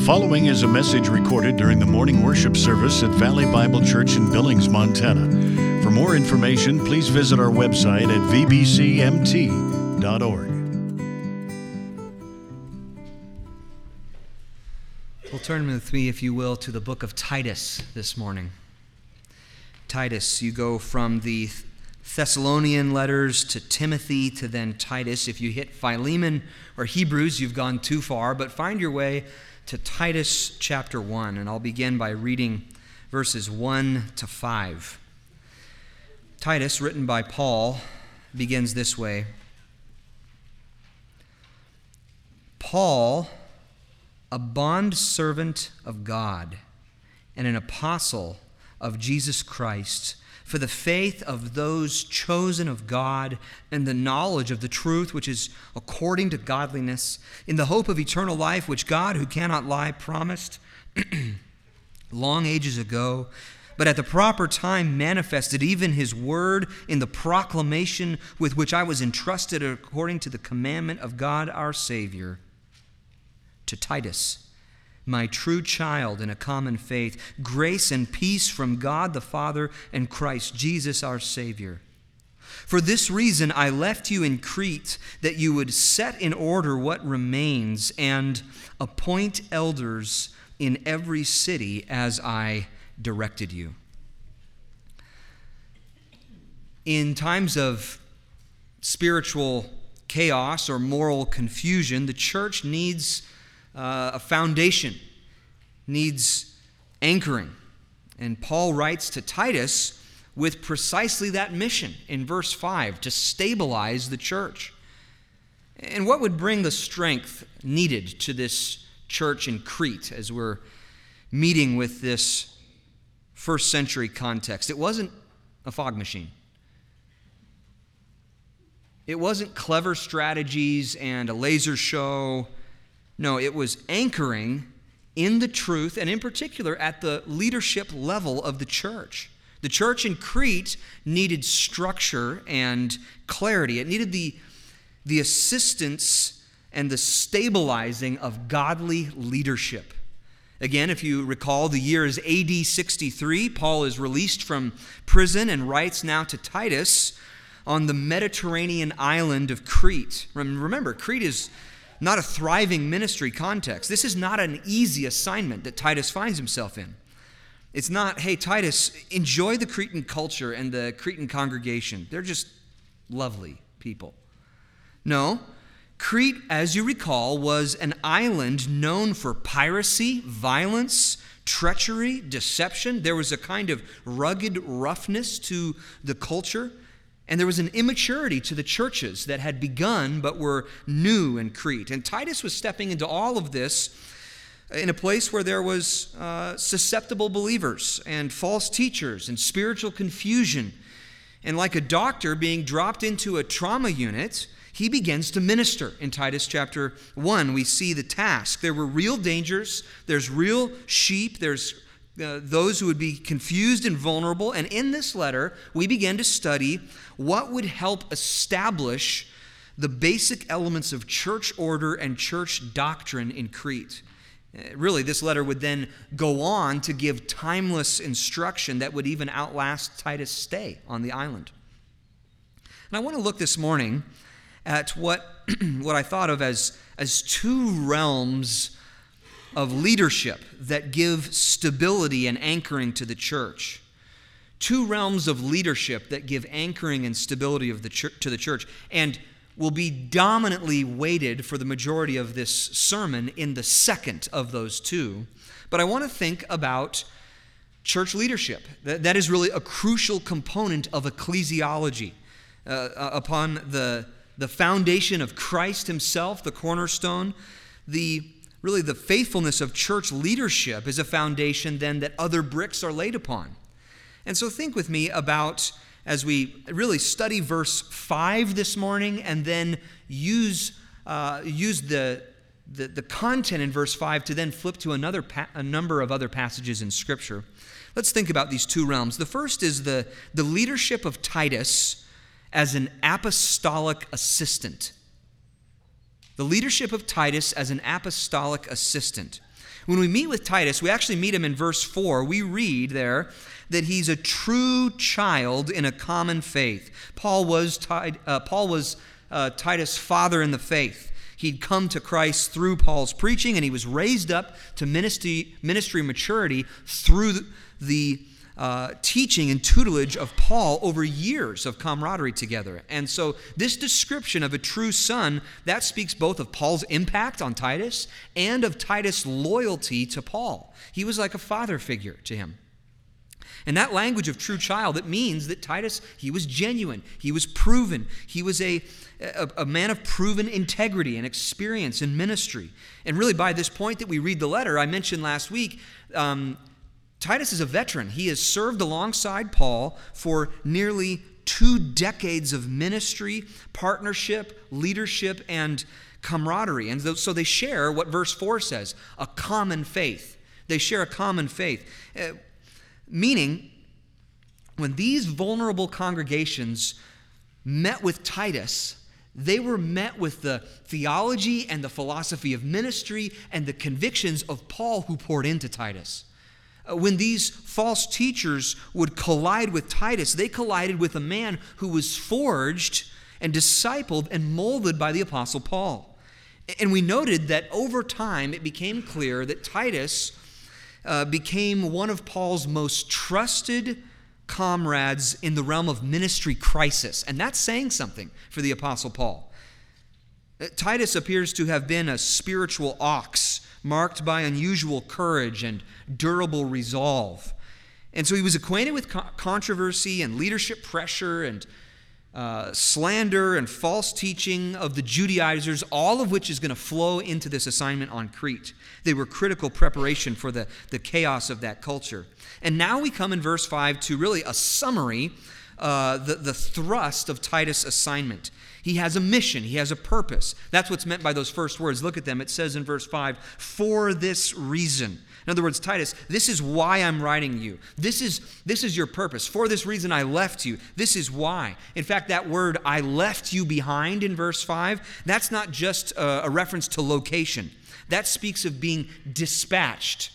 following is a message recorded during the morning worship service at Valley Bible Church in Billings, Montana. For more information, please visit our website at vbcmt.org. Well, turn with me, if you will, to the book of Titus this morning. Titus, you go from the Thessalonian letters to Timothy to then Titus. If you hit Philemon or Hebrews, you've gone too far, but find your way to Titus chapter 1, and I'll begin by reading verses 1 to 5. Titus, written by Paul, begins this way. Paul, a bondservant of God and an apostle of Jesus Christ, for the faith of those chosen of God and the knowledge of the truth which is according to godliness, in the hope of eternal life which God, who cannot lie, promised long ages ago, but at the proper time manifested even his word in the proclamation with which I was entrusted according to the commandment of God our Savior. To Titus, my true child in a common faith, grace and peace from God the Father and Christ Jesus our Savior. For this reason I left you in Crete, that you would set in order what remains and appoint elders in every city as I directed you. In times of spiritual chaos or moral confusion, the church needs a foundation, needs anchoring. And Paul writes to Titus with precisely that mission in verse 5, to stabilize the church. And what would bring the strength needed to this church in Crete as we're meeting with this first century context? It wasn't a fog machine. It wasn't clever strategies and a laser show. No, it was anchoring in the truth, and in particular at the leadership level of the church. The church in Crete needed structure and clarity. It needed the assistance and the stabilizing of godly leadership. Again, if you recall, the year is AD 63. Paul is released from prison and writes now to Titus on the Mediterranean island of Crete. Remember, Crete is not a thriving ministry context. This is not an easy assignment that Titus finds himself in. It's not, hey, Titus, enjoy the Cretan culture and the Cretan congregation. They're just lovely people. No, Crete, as you recall, was an island known for piracy, violence, treachery, deception. There was a kind of rugged roughness to the culture. And there was an immaturity to the churches that had begun but were new in Crete. And Titus was stepping into all of this in a place where there was susceptible believers and false teachers and spiritual confusion. And like a doctor being dropped into a trauma unit, he begins to minister. In Titus chapter 1, we see the task. There were real dangers. There's real sheep. There's those who would be confused and vulnerable. And in this letter, we begin to study what would help establish the basic elements of church order and church doctrine in Crete. Really, this letter would then go on to give timeless instruction that would even outlast Titus' stay on the island. And I want to look this morning at what I thought of as two realms of leadership that give stability and anchoring to the church. Two realms of leadership that give anchoring and stability of to the church, and will be dominantly weighted for the majority of this sermon in the second of those two. But I want to think about church leadership. That is really a crucial component of ecclesiology. Upon the foundation of Christ himself, the cornerstone, the faithfulness of church leadership is a foundation then that other bricks are laid upon. And so think with me about, as we really study verse 5 this morning and then use the content in verse 5 to then flip to a number of other passages in Scripture. Let's think about these two realms. The first is the leadership of Titus as an apostolic assistant. The leadership of Titus as an apostolic assistant. When we meet with Titus, we actually meet him in verse 4. We read there that he's a true child in a common faith. Paul was Titus' father in the faith. He'd come to Christ through Paul's preaching, and he was raised up to ministry maturity through the teaching and tutelage of Paul over years of camaraderie together. And so this description of a true son, that speaks both of Paul's impact on Titus and of Titus' loyalty to Paul. He was like a father figure to him. And that language of true child, it means that Titus, he was genuine, he was proven, he was a man of proven integrity and experience in ministry. And really by this point that we read the letter, I mentioned last week, Titus is a veteran. He has served alongside Paul for nearly 2 decades of ministry, partnership, leadership, and camaraderie. And so they share what verse 4 says, a common faith. They share a common faith. Meaning, when these vulnerable congregations met with Titus, they were met with the theology and the philosophy of ministry and the convictions of Paul who poured into Titus. When these false teachers would collide with Titus, they collided with a man who was forged and discipled and molded by the Apostle Paul. And we noted that over time it became clear that Titus became one of Paul's most trusted comrades in the realm of ministry crisis. And that's saying something for the Apostle Paul. Titus appears to have been a spiritual ox, marked by unusual courage and durable resolve. And so he was acquainted with controversy and leadership pressure and slander and false teaching of the Judaizers, all of which is going to flow into this assignment on Crete. They were critical preparation for the chaos of that culture. And now we come in verse 5 to really a summary, the thrust of Titus' assignment. He has a mission. He has a purpose. That's what's meant by those first words. Look at them. It says in verse 5, for this reason. In other words, Titus, this is why I'm writing you. This is your purpose. For this reason I left you. This is why. In fact, that word, I left you behind in verse 5, that's not just a reference to location. That speaks of being dispatched,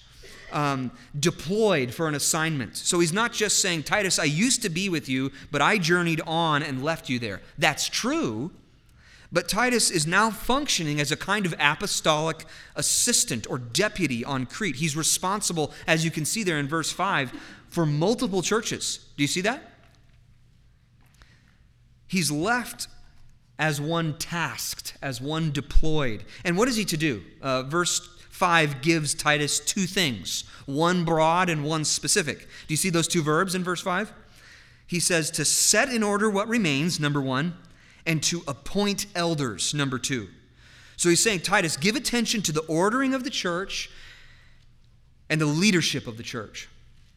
deployed for an assignment. So he's not just saying, Titus, I used to be with you, but I journeyed on and left you there. That's true, but Titus is now functioning as a kind of apostolic assistant or deputy on Crete. He's responsible, as you can see there in verse 5, for multiple churches. Do you see that? He's left as one tasked, as one deployed. And what is he to do? Verse 5 gives Titus 2 things, one broad and one specific. Do you see those 2 verbs in verse 5? He says to set in order what remains, number 1, and to appoint elders, number 2. So he's saying, Titus, give attention to the ordering of the church and the leadership of the church.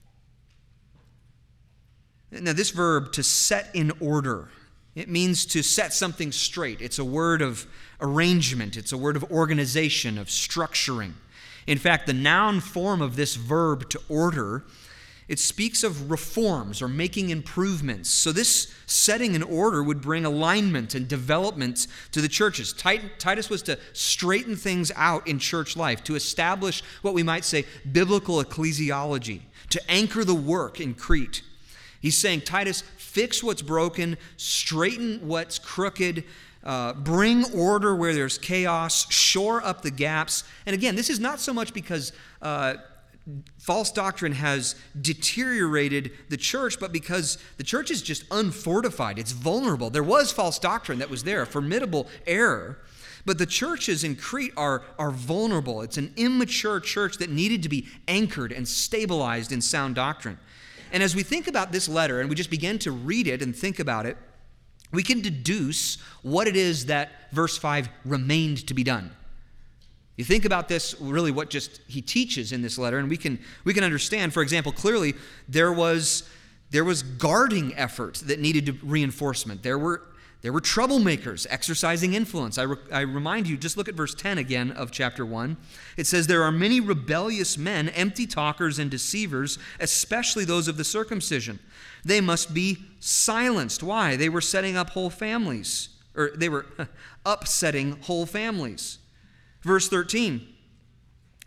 Now this verb, to set in order, it means to set something straight. It's a word of arrangement. It's a word of organization, of structuring. In fact, the noun form of this verb, to order, it speaks of reforms or making improvements. So this setting in order would bring alignment and development to the churches. Titus was to straighten things out in church life, to establish what we might say biblical ecclesiology, to anchor the work in Crete. He's saying, Titus, fix what's broken, straighten what's crooked, bring order where there's chaos, shore up the gaps. And again, this is not so much because false doctrine has deteriorated the church, but because the church is just unfortified. It's vulnerable. There was false doctrine that was there, a formidable error. But the churches in Crete are vulnerable. It's an immature church that needed to be anchored and stabilized in sound doctrine. And as we think about this letter and we just begin to read it and think about it, we can deduce what it is that verse 5 remained to be done. You think about this, really what just he teaches in this letter, and we can understand, for example, clearly there was guarding effort that needed reinforcement. There were troublemakers exercising influence. I remind you, just look at verse 10 again of chapter 1. It says, there are many rebellious men, empty talkers and deceivers, especially those of the circumcision. They must be silenced. Why? They were setting up whole families, or they were upsetting whole families. Verse 13,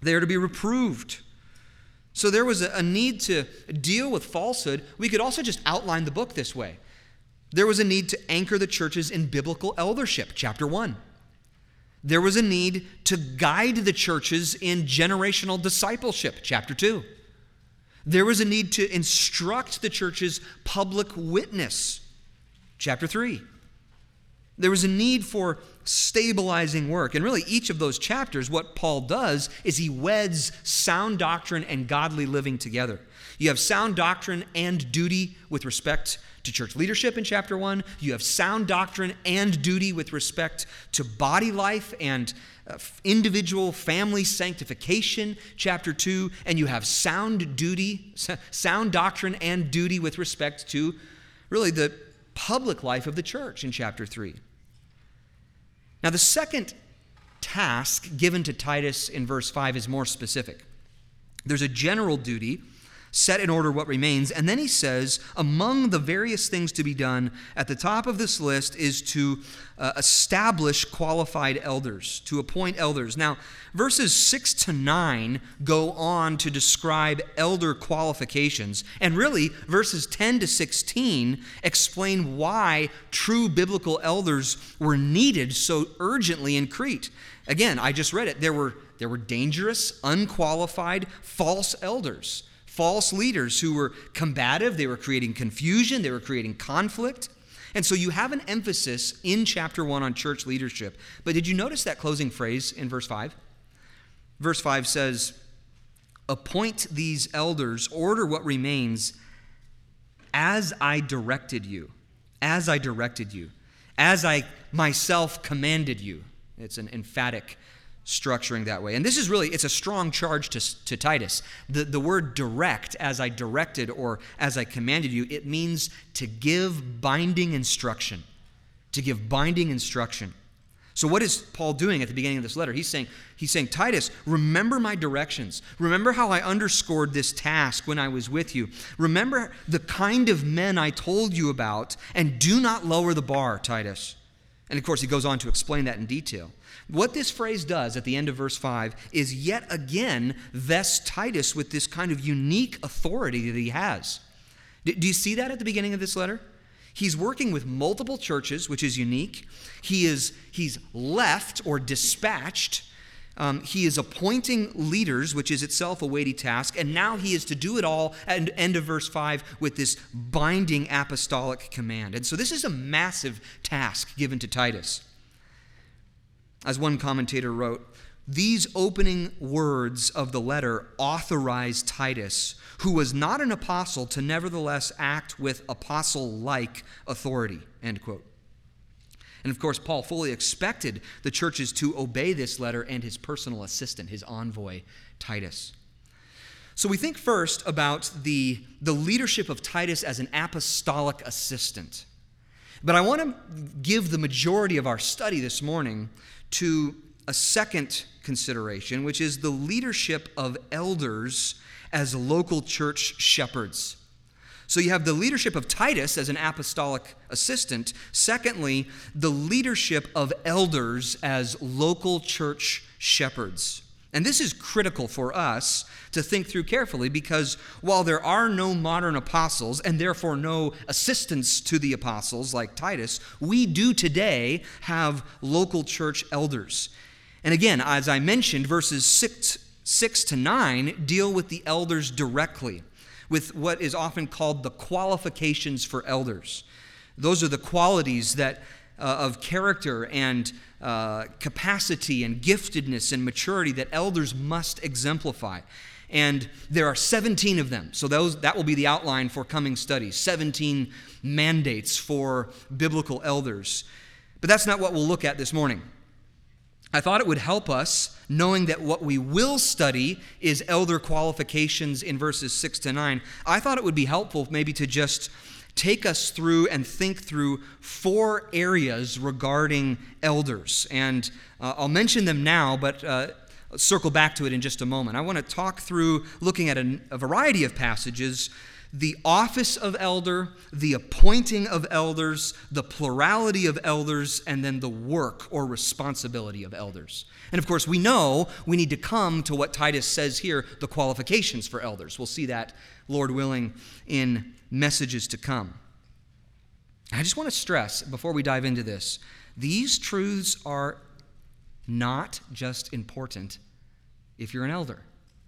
They are to be reproved. So there was a need to deal with falsehood. We could also just outline the book this way. There was a need to anchor the churches in biblical eldership, chapter 1. There was a need to guide the churches in generational discipleship, chapter 2. There was a need to instruct the church's public witness, chapter 3. There was a need for stabilizing work. And really, each of those chapters, what Paul does is he weds sound doctrine and godly living together. You have sound doctrine and duty with respect to church leadership in chapter 1. You have sound doctrine and duty with respect to body life and individual family sanctification, chapter 2. And you have sound doctrine and duty with respect to really the public life of the church in chapter 3. Now, the second task given to Titus in verse 5 is more specific. There's a general duty, set in order what remains, and then he says, among the various things to be done, at the top of this list is to establish qualified elders, to appoint elders. Now, verses 6 to 9 go on to describe elder qualifications, and really, verses 10 to 16 explain why true biblical elders were needed so urgently in Crete. Again, I just read it. There were dangerous, unqualified, false elders. False leaders who were combative, they were creating confusion, they were creating conflict. And so you have an emphasis in chapter 1 on church leadership. But did you notice that closing phrase in verse 5? Verse 5 says, appoint these elders, order what remains, as I directed you, as I directed you, as I myself commanded you. It's an emphatic structuring that way. And this is really, it's a strong charge to Titus. The word direct, as I directed or as I commanded you, it means to give binding instruction. To give binding instruction. So what is Paul doing at the beginning of this letter? He's saying, Titus, remember my directions. Remember how I underscored this task when I was with you. Remember the kind of men I told you about, and do not lower the bar, Titus. And of course, he goes on to explain that in detail. What this phrase does at the end of verse 5 is yet again vest Titus with this kind of unique authority that he has. Do you see that at the beginning of this letter? He's working with multiple churches, which is unique. He's left or dispatched. He is appointing leaders, which is itself a weighty task. And now he is to do it all at the end of verse 5 with this binding apostolic command. And so this is a massive task given to Titus. As one commentator wrote, these opening words of the letter authorize Titus, who was not an apostle, to nevertheless act with apostle-like authority, end quote. And of course, Paul fully expected the churches to obey this letter and his personal assistant, his envoy, Titus. So we think first about the leadership of Titus as an apostolic assistant. But I want to give the majority of our study this morning to a second consideration, which is the leadership of elders as local church shepherds. So you have the leadership of Titus as an apostolic assistant. Secondly, the leadership of elders as local church shepherds. And this is critical for us to think through carefully, because while there are no modern apostles and therefore no assistants to the apostles like Titus, we do today have local church elders. And again, as I mentioned, verses 6 to 9 deal with the elders directly, with what is often called the qualifications for elders. Those are the qualities that of character and capacity and giftedness and maturity that elders must exemplify. And there are 17 of them. So that will be the outline for coming studies, 17 mandates for biblical elders. But that's not what we'll look at this morning. I thought it would help us, knowing that what we will study is elder qualifications in verses 6 to 9. I thought it would be helpful maybe to just take us through and think through 4 areas regarding elders. And I'll mention them now, but circle back to it in just a moment. I want to talk through looking at a variety of passages the office of elder, the appointing of elders, the plurality of elders, and then the work or responsibility of elders. And of course, we know we need to come to what Titus says here, the qualifications for elders. We'll see that, Lord willing, in messages to come. I just want to stress, before we dive into this, these truths are not just important if you're an elder.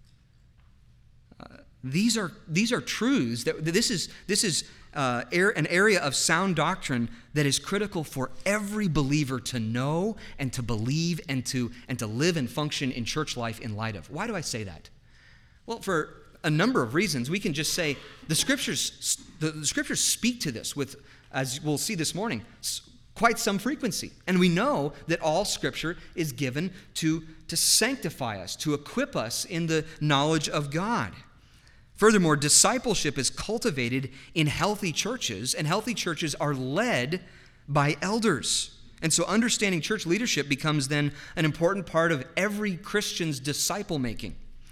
These are truths that this is an area of sound doctrine that is critical for every believer to know and to believe and to live and function in church life in light of. Why do I say that? Well, for a number of reasons. We can just say the scriptures speak to this with, as we'll see this morning, quite some frequency. And we know that all Scripture is given to sanctify us, to equip us in the knowledge of God. Furthermore, discipleship is cultivated in healthy churches, and healthy churches are led by elders. And so understanding church leadership becomes then an important part of every Christian's disciple making.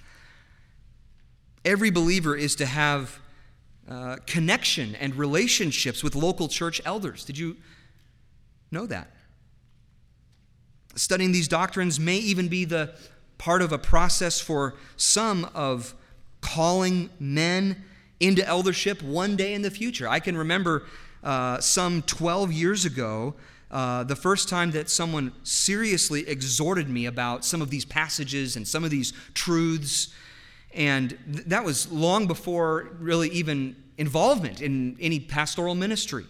Every believer is to have connection and relationships with local church elders. Did you know that? Studying these doctrines may even be the part of a process for some of calling men into eldership one day in the future. I can remember some 12 years ago, the first time that someone seriously exhorted me about some of these passages and some of these truths. And that was long before really even involvement in any pastoral ministry.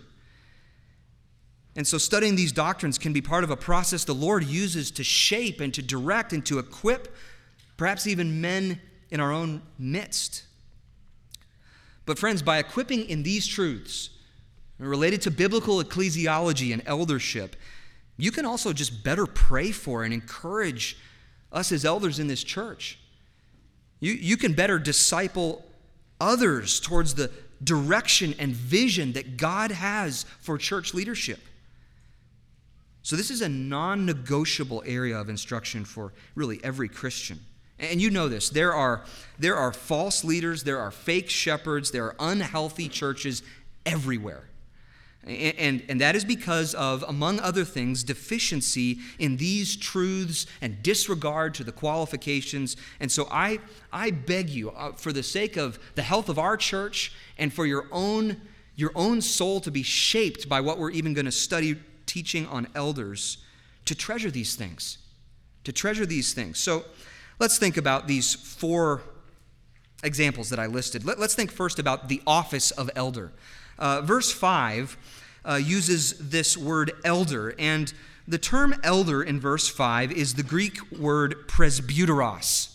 And so studying these doctrines can be part of a process the Lord uses to shape and to direct and to equip perhaps even men in our own midst. But friends, by equipping in these truths related to biblical ecclesiology and eldership, you can also just better pray for and encourage us as elders in this church. You can better disciple others towards the direction and vision that God has for church leadership. So this is a non-negotiable area of instruction for really every Christian. And you know this, there are false leaders, there are fake shepherds, there are unhealthy churches everywhere. And that is because of, among other things, deficiency in these truths and disregard to the qualifications. And so I beg you, for the sake of the health of our church and for your own soul to be shaped by what we're even going to study teaching on elders, to treasure these things. So let's think about these 4 examples that I listed. Let's think first about the office of elder. Verse 5 uses this word elder, and the term elder in verse 5 is the Greek word presbyteros.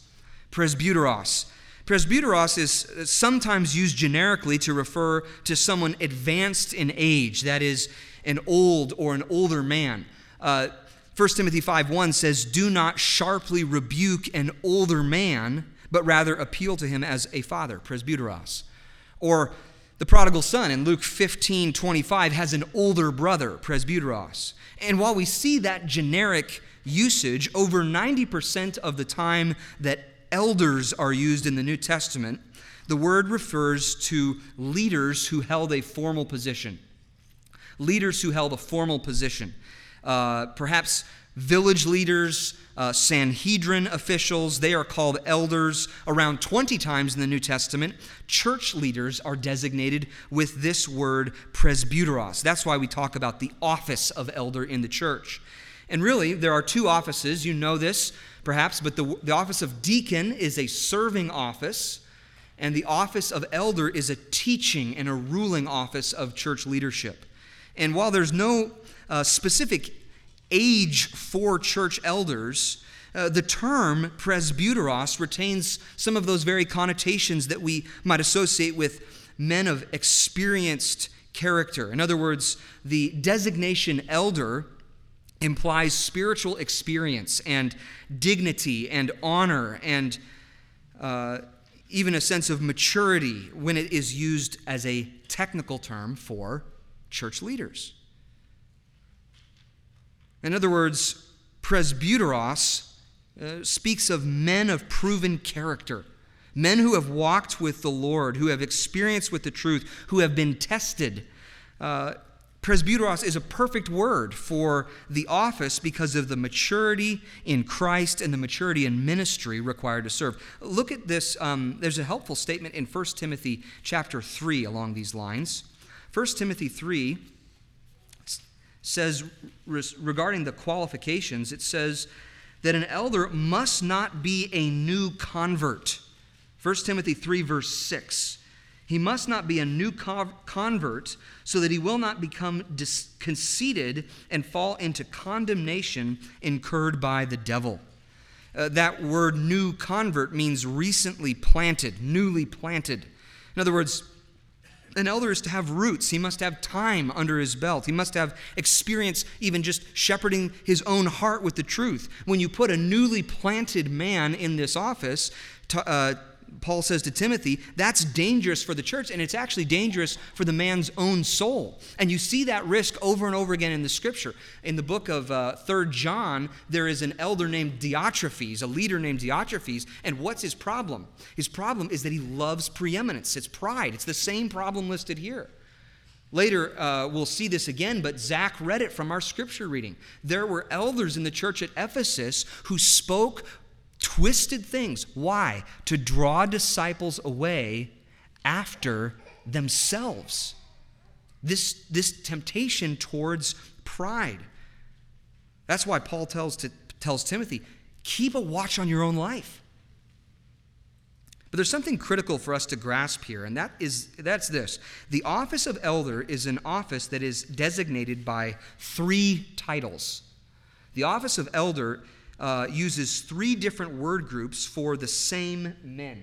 Presbyteros is sometimes used generically to refer to someone advanced in age, that is, an old or an older man. 1 Timothy 5:1 says, "Do not sharply rebuke an older man, but rather appeal to him as a father," presbyteros. Or the prodigal son in Luke 15:25 has an older brother, presbyteros. And while we see that generic usage, over 90% of the time that elders are used in the New Testament, the word refers to leaders who held a formal position. Perhaps village leaders, Sanhedrin officials, they are called elders. Around 20 times in the New Testament, church leaders are designated with this word presbyteros. That's why we talk about the office of elder in the church. And really, there are 2 offices. You know this, perhaps, but the office of deacon is a serving office, and the office of elder is a teaching and a ruling office of church leadership. And while there's no specific age for church elders, the term presbyteros retains some of those very connotations that we might associate with men of experienced character. In other words, the designation elder implies spiritual experience and dignity and honor and even a sense of maturity when it is used as a technical term for church leaders. In other words, presbyteros speaks of men of proven character, Men who have walked with the Lord, who have experienced with the truth, who have been tested. Presbyteros is a perfect word for the office because of the maturity in Christ and the maturity in ministry required to serve. Look at this. There's a helpful statement in 1 Timothy chapter 3 along these lines. 1 Timothy 3 says, regarding the qualifications, it says that an elder must not be a new convert. 1 Timothy 3 verse 6. He must not be a new convert so that he will not become conceited and fall into condemnation incurred by the devil. That word new convert means recently planted, newly planted. In other words, an elder is to have roots. He must have time under his belt. He must have experience even just shepherding his own heart with the truth. When you put a newly planted man in this office, Paul says to Timothy, that's dangerous for the church, and it's actually dangerous for the man's own soul. And you see that risk over and over again in the Scripture. In the book of 3 John, there is an elder named Diotrephes, a leader named Diotrephes, and what's his problem? His problem is that he loves preeminence. It's pride. It's the same problem listed here. Later, we'll see this again, but Zach read it from our Scripture reading. There were elders in the church at Ephesus who spoke twisted things. Why? To draw disciples away after themselves. This temptation towards pride. That's why Paul tells Timothy, keep a watch on your own life. But there's something critical for us to grasp here, and that's this. The office of elder is an office that is designated by 3 titles. The office of elder uses 3 different word groups for the same men.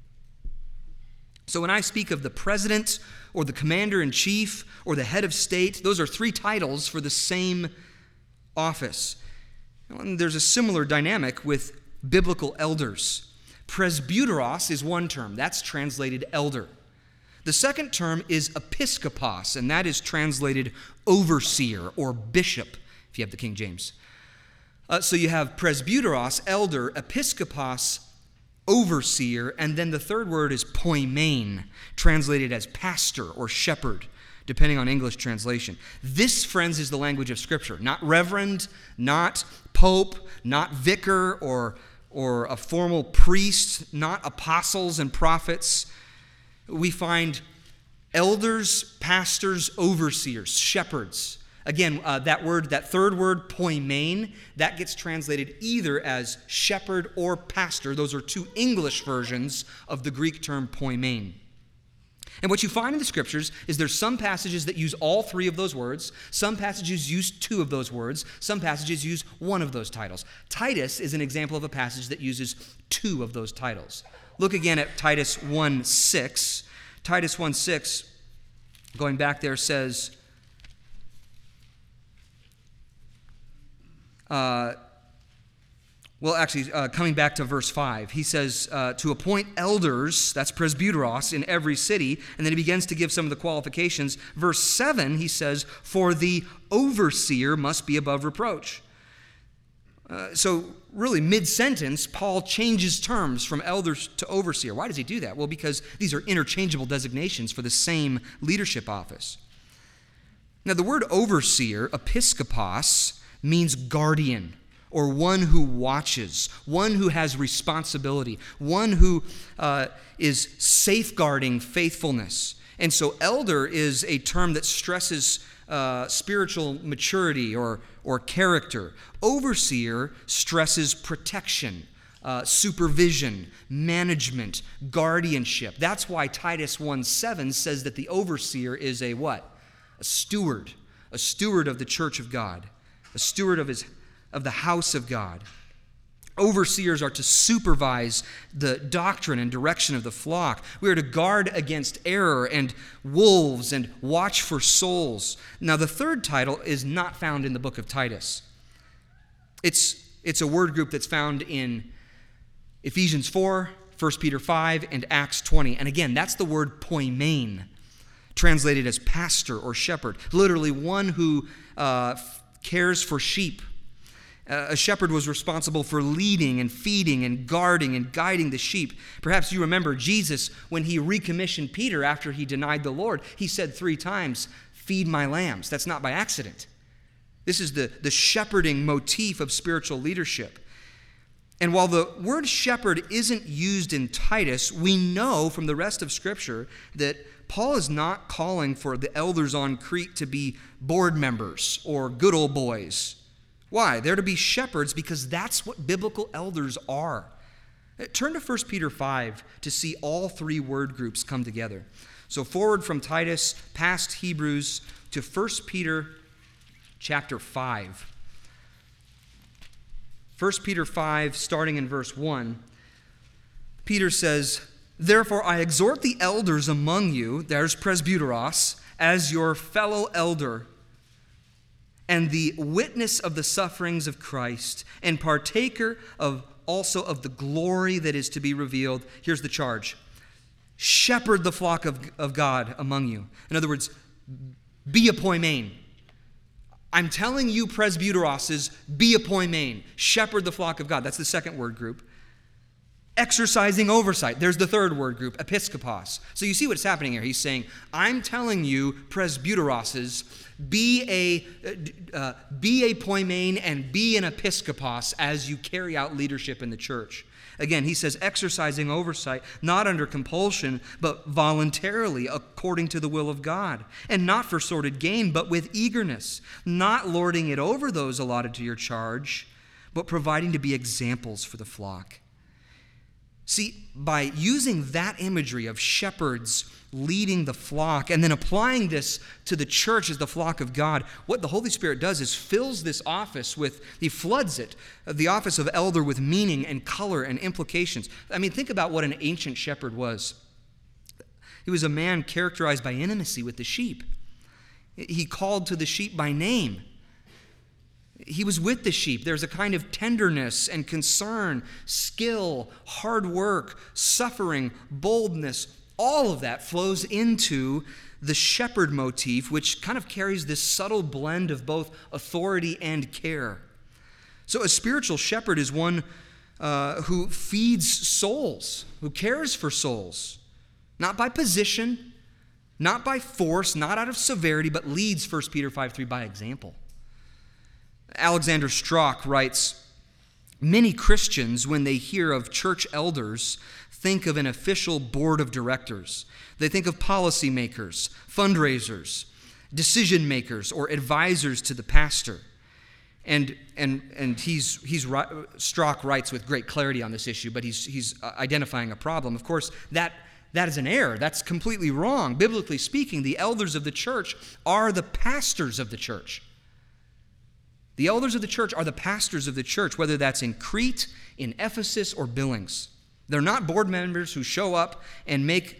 So when I speak of the president or the commander-in-chief or the head of state, those are 3 titles for the same office. And there's a similar dynamic with biblical elders. Presbyteros is one term. That's translated elder. The second term is episkopos, and that is translated overseer or bishop, if you have the King James. So you have presbyteros, elder, episkopos, overseer, and then the third word is poimen, translated as pastor or shepherd, depending on English translation. This, friends, is the language of Scripture. Not reverend, not pope, not vicar or a formal priest, not apostles and prophets. We find elders, pastors, overseers, shepherds. Again, that third word, poimen, that gets translated either as shepherd or pastor. Those are 2 English versions of the Greek term poimen. And what you find in the Scriptures is there's some passages that use all 3 of those words, some passages use 2 of those words, some passages use 1 of those titles. Titus is an example of a passage that uses 2 of those titles. Look again at Titus 1:6. Titus 1:6, going back there, says, coming back to verse 5, he says, to appoint elders, that's presbyteros, in every city, and then he begins to give some of the qualifications. Verse 7, he says, for the overseer must be above reproach. So really, mid-sentence, Paul changes terms from elders to overseer. Why does he do that? Well, because these are interchangeable designations for the same leadership office. Now, the word overseer, episkopos, means guardian, or one who watches, one who has responsibility, one who is safeguarding faithfulness. And so elder is a term that stresses spiritual maturity or character. Overseer stresses protection, supervision, management, guardianship. That's why Titus 1:7 says that the overseer is a what? A steward of the church of God, a steward of the house of God. Overseers are to supervise the doctrine and direction of the flock. We are to guard against error and wolves and watch for souls. Now, the third title is not found in the book of Titus. It's a word group that's found in Ephesians 4, 1 Peter 5, and Acts 20. And again, that's the word poimen, translated as pastor or shepherd, literally one who cares for sheep. A shepherd was responsible for leading and feeding and guarding and guiding the sheep. Perhaps you remember Jesus, when he recommissioned Peter after he denied the Lord, he said 3 times, "Feed my lambs." That's not by accident. This is the shepherding motif of spiritual leadership. And while the word shepherd isn't used in Titus, we know from the rest of Scripture that Paul is not calling for the elders on Crete to be board members or good old boys. Why? They're to be shepherds because that's what biblical elders are. Turn to 1 Peter 5 to see all 3 word groups come together. So forward from Titus, past Hebrews, to 1 Peter chapter 5. 1 Peter 5, starting in verse 1, Peter says, "Therefore I exhort the elders among you," there's presbyteros, "as your fellow elder, and the witness of the sufferings of Christ, and partaker also of the glory that is to be revealed." Here's the charge: shepherd the flock of God among you. In other words, be a poimen. I'm telling you, presbyteroses, be a poimen. Shepherd the flock of God. That's the second word group. Exercising oversight. There's the third word group, episkopos. So you see what's happening here. He's saying, I'm telling you, presbyteroses, be a poimen and be an episkopos as you carry out leadership in the church. Again, he says exercising oversight, not under compulsion, but voluntarily, according to the will of God, and not for sordid gain, but with eagerness, not lording it over those allotted to your charge, but providing to be examples for the flock. See, by using that imagery of shepherds leading the flock and then applying this to the church as the flock of God, what the Holy Spirit does is fills this office he floods it, the office of elder, with meaning and color and implications. I mean, think about what an ancient shepherd was. He was a man characterized by intimacy with the sheep. He called to the sheep by name. He was with the sheep. There's a kind of tenderness and concern, skill, hard work, suffering, boldness. All of that flows into the shepherd motif, which kind of carries this subtle blend of both authority and care. So a spiritual shepherd is one who feeds souls, who cares for souls, not by position, not by force, not out of severity, but leads, 1 Peter 5:3, by example. Alexander Strauch writes, "Many Christians, when they hear of church elders, think of an official board of directors. They think of policymakers, fundraisers, decision makers, or advisors to the pastor." And Strauch writes with great clarity on this issue, but he's identifying a problem. Of course, that is an error. That's completely wrong. Biblically speaking, the elders of the church are the pastors of the church. The elders of the church are the pastors of the church, whether that's in Crete, in Ephesus, or Billings. They're not board members who show up and make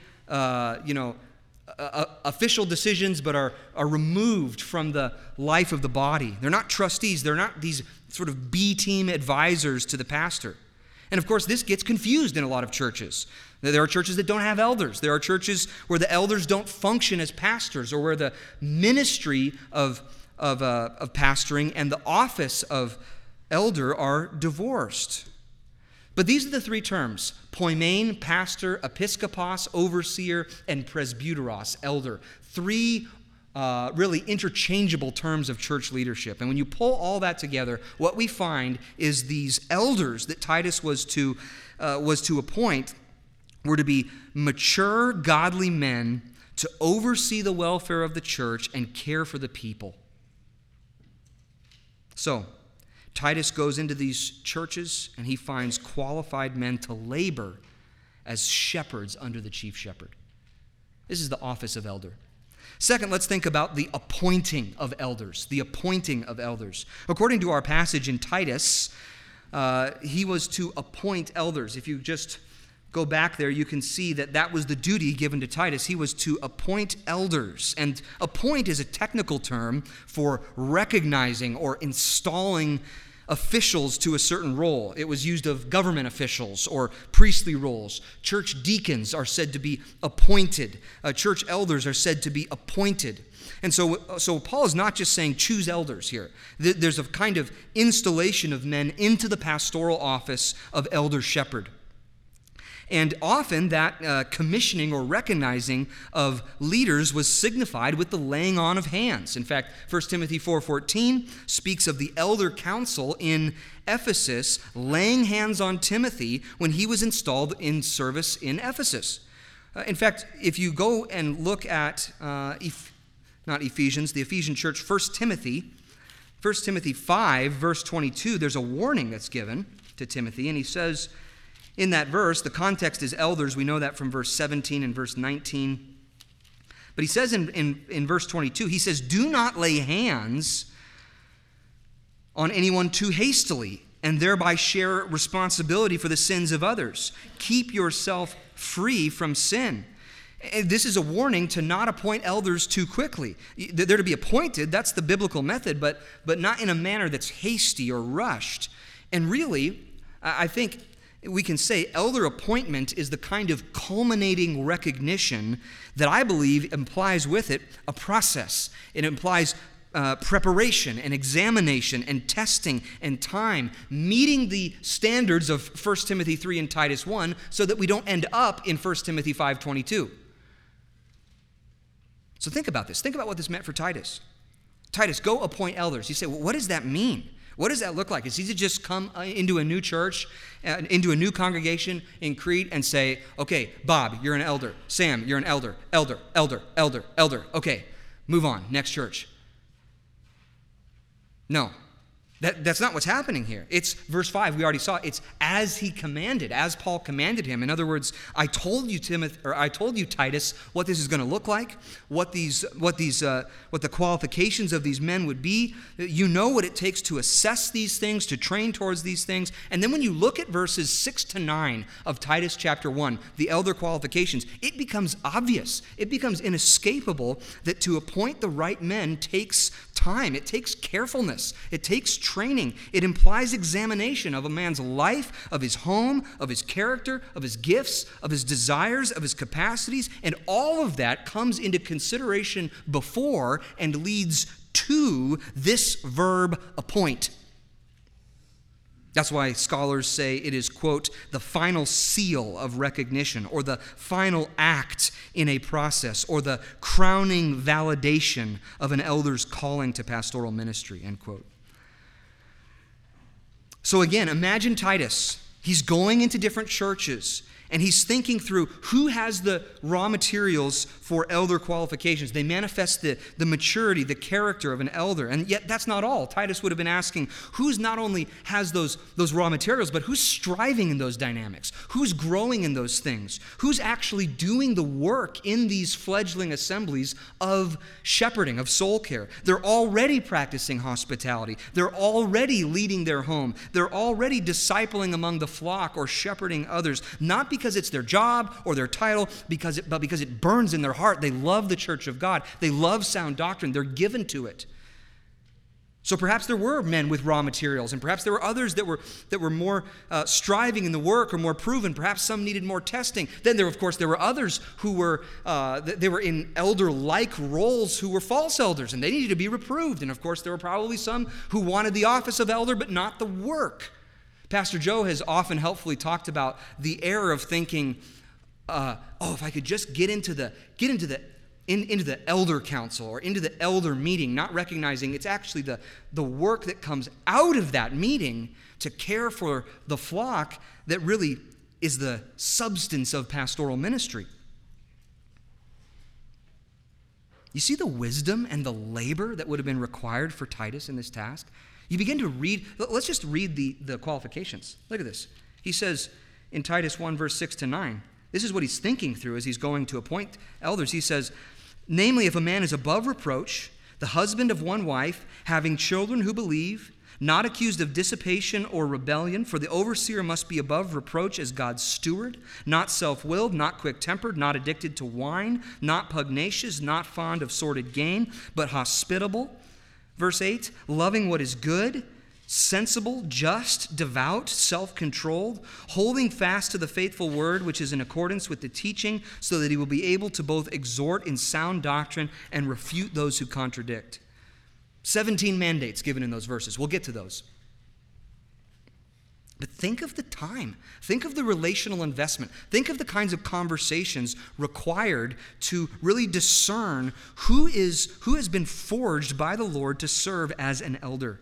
official decisions but are removed from the life of the body. They're not trustees. They're not these sort of B-team advisors to the pastor. And of course, this gets confused in a lot of churches. There are churches that don't have elders. There are churches where the elders don't function as pastors, or where the ministry of pastoring and the office of elder are divorced. But these are the 3 terms: poimen, pastor; episkopos, overseer; and presbyteros, elder. 3 really interchangeable terms of church leadership. And when you pull all that together, what we find is these elders that Titus was to appoint were to be mature, godly men to oversee the welfare of the church and care for the people. So, Titus goes into these churches and he finds qualified men to labor as shepherds under the chief shepherd. This is the office of elder. Second, let's think about the appointing of elders. The appointing of elders. According to our passage in Titus, he was to appoint elders. If you just go back there, you can see that was the duty given to Titus. He was to appoint elders. And appoint is a technical term for recognizing or installing officials to a certain role. It was used of government officials or priestly roles. Church deacons are said to be appointed. Church elders are said to be appointed. And so Paul is not just saying choose elders here. There's a kind of installation of men into the pastoral office of elder shepherd. And often that commissioning or recognizing of leaders was signified with the laying on of hands. In fact, 1 Timothy 4:14 speaks of the elder council in Ephesus laying hands on Timothy when he was installed in service in Ephesus. In fact, if you go and look at, the Ephesian church, 1 Timothy 5, verse 22, there's a warning that's given to Timothy, and he says, in that verse, the context is elders. We know that from verse 17 and verse 19. But he says in verse 22, he says, do not lay hands on anyone too hastily and thereby share responsibility for the sins of others. Keep yourself free from sin. And this is a warning to not appoint elders too quickly. They're to be appointed, that's the biblical method, but not in a manner that's hasty or rushed. And really, I think we can say elder appointment is the kind of culminating recognition that I believe implies with it a process. It implies preparation and examination and testing and time, meeting the standards of 1 Timothy 3 and Titus 1 so that we don't end up in 1 Timothy 5:22. So think about this. Think about what this meant for Titus. Titus, go appoint elders. You say, well, what does that mean? What does that look like? Is he to just come into a new church, into a new congregation in Crete and say, okay, Bob, you're an elder. Sam, you're an elder. Elder. Okay, move on. Next church. No. That's not what's happening here. It's verse 5, we already saw. It's as he commanded, as Paul commanded him. In other words, I told you, Titus, what this is going to look like, what the qualifications of these men would be. You know what it takes to assess these things, to train towards these things. And then when you look at verses 6 to 9 of Titus chapter 1, the elder qualifications, it becomes obvious. It becomes inescapable that to appoint the right men takes time. It takes carefulness. It takes training. It implies examination of a man's life, of his home, of his character, of his gifts, of his desires, of his capacities, and all of that comes into consideration before and leads to this verb appoint. That's why scholars say it is, quote, the final seal of recognition, or the final act in a process, or the crowning validation of an elder's calling to pastoral ministry, end quote. So again, imagine Titus. He's going into different churches, and he's thinking through who has the raw materials for elder qualifications. They manifest the maturity, the character of an elder. And yet that's not all. Titus would have been asking who's not only has those raw materials, but who's striving in those dynamics? Who's growing in those things? Who's actually doing the work in these fledgling assemblies of shepherding, of soul care? They're already practicing hospitality. They're already leading their home. They're already discipling among the flock or shepherding others, not because it's their job or their title, but because it burns in their heart. They love the church of God. They love sound doctrine. They're given to it. So perhaps there were men with raw materials, and perhaps there were others that were more striving in the work or more proven. Perhaps some needed more testing. Then there were others who were they were in elder-like roles who were false elders, and they needed to be reproved. And of course, there were probably some who wanted the office of elder but not the work. Pastor Joe has often helpfully talked about the error of thinking, if I could just get into the elder council or into the elder meeting, not recognizing it's actually the work that comes out of that meeting to care for the flock that really is the substance of pastoral ministry. You see the wisdom and the labor that would have been required for Titus in this task? You begin to read, let's just read the qualifications. Look at this. He says in Titus 1, verse 6 to 9, this is what he's thinking through as he's going to appoint elders. He says, namely, if a man is above reproach, the husband of one wife, having children who believe, not accused of dissipation or rebellion, for the overseer must be above reproach as God's steward, not self-willed, not quick-tempered, not addicted to wine, not pugnacious, not fond of sordid gain, but hospitable. Verse 8, loving what is good, sensible, just, devout, self-controlled, holding fast to the faithful word which is in accordance with the teaching, so that he will be able to both exhort in sound doctrine and refute those who contradict. 17 mandates given in those verses. We'll get to those. But think of the time. Think of the relational investment. Think of the kinds of conversations required to really discern who has been forged by the Lord to serve as an elder.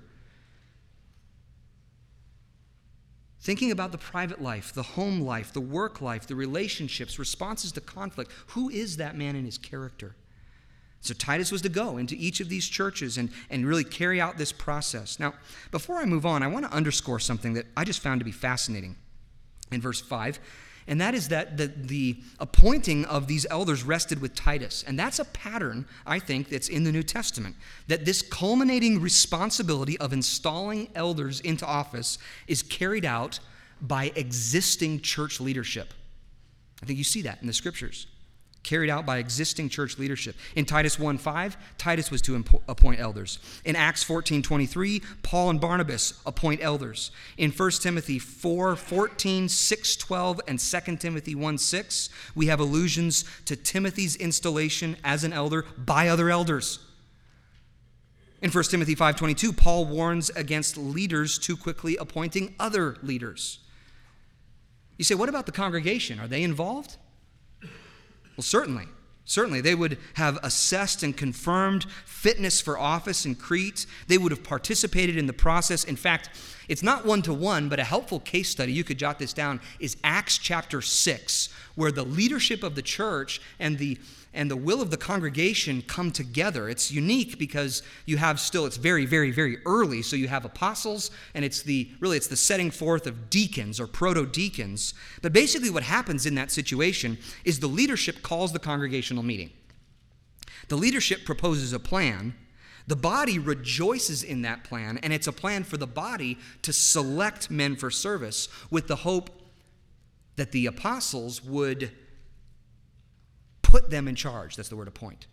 Thinking about the private life, the home life, the work life, the relationships, responses to conflict. Who is that man in his character? So Titus was to go into each of these churches and really carry out this process. Now, before I move on, I want to underscore something that I just found to be fascinating in verse 5, and that is that the appointing of these elders rested with Titus. And that's a pattern, I think, that's in the New Testament, that this culminating responsibility of installing elders into office is carried out by existing church leadership. I think you see that in the Scriptures. Carried out by existing church leadership. In Titus 1:5, Titus was to appoint elders. In Acts 14:23, Paul and Barnabas appoint elders. In 1 Timothy 4:14, 6:12, and 2 Timothy 1:6, we have allusions to Timothy's installation as an elder by other elders. In 1 Timothy 5:22, Paul warns against leaders too quickly appointing other leaders. You say, what about the congregation? Are they involved? Well, certainly they would have assessed and confirmed fitness for office in Crete. They would have participated in the process. In fact, it's not one-to-one, but a helpful case study, you could jot this down, is Acts chapter 6, where the leadership of the church and the will of the congregation come together. It's unique because you have still, it's very, very, very early, so you have apostles, and it's the setting forth of deacons or proto-deacons. But basically what happens in that situation is the leadership calls the congregational meeting. The leadership proposes a plan. The body rejoices in that plan, and it's a plan for the body to select men for service with the hope that the apostles would put them in charge. That's the word, appoint.